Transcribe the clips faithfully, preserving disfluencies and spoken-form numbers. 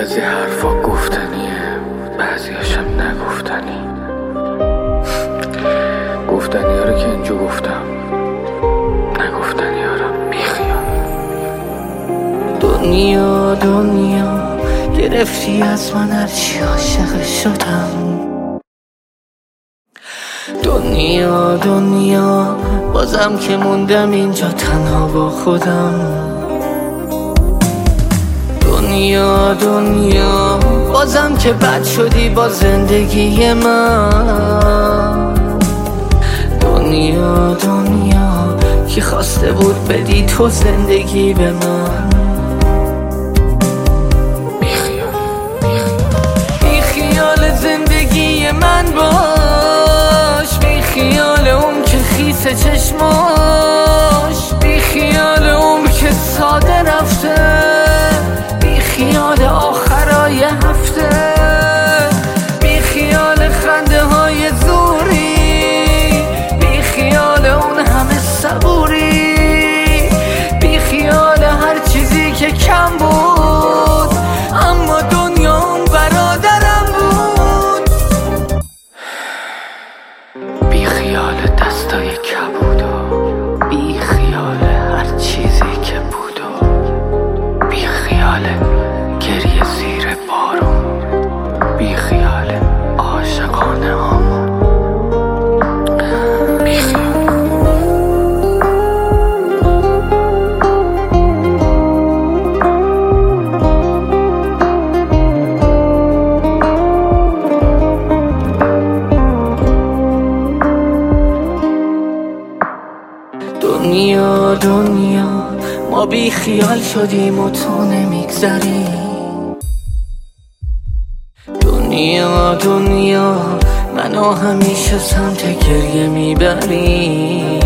بعضی حرفا گفتنیه، بعضیاشم نگفتنی. گفتنی ها رو که اینجا گفتم، نگفتنی ها رو بیخیال. دنیا دنیا گرفتی از من هرچی عاشق شدم. دنیا دنیا بازم که موندم اینجا تنها با خودم. دنیا دنیا بازم که بد شدی با زندگی من. دنیا دنیا کی خواسته بود بدی تو زندگی به من. بی خیال زندگی من باش، بی خیال اون که خیس چشماش، بی خیال اون که ساده رفته، بی خیال آخرای هفته، بی خیال خنده های زوری، بی خیال اون همه صبوری، بی خیال هر چیزی که کم بود اما دنیا اون برادرم بود. بی خیال دستای کبودا، بی خیال هر چیزی که بودو، بی خیال گریه زیر بارون، بی خیال عاشقانه هامون، بی خیال. دنیا دنیا ما بی خیال شدیم و تو نمیگذری. دنیا دنیا منو همیشه سمت گریه میبری.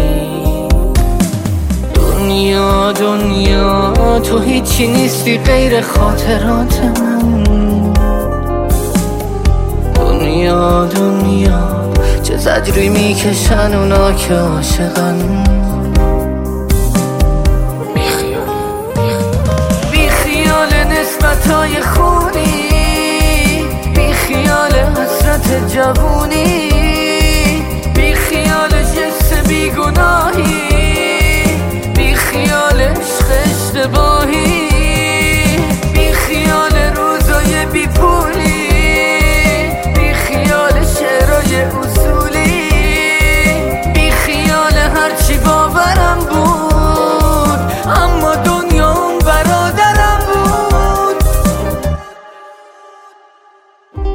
دنیا دنیا تو هیچی نیستی غیر خاطرات من. دنیا دنیا چه زجری میکشن اونا که عاشقن. نسبتای خونی، بی خیال حسرت جوونی، بی خیال جس بی گناهی، بی خیال عشق اشتباهی، بی خیال روزای بی پولی، بی خیال شعرهای اصولی، بی خیال هرچی باورم بود اما دنیا اون برادرم بود.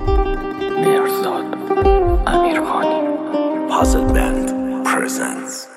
مهرزاد امیرخانی Puzzle Band presents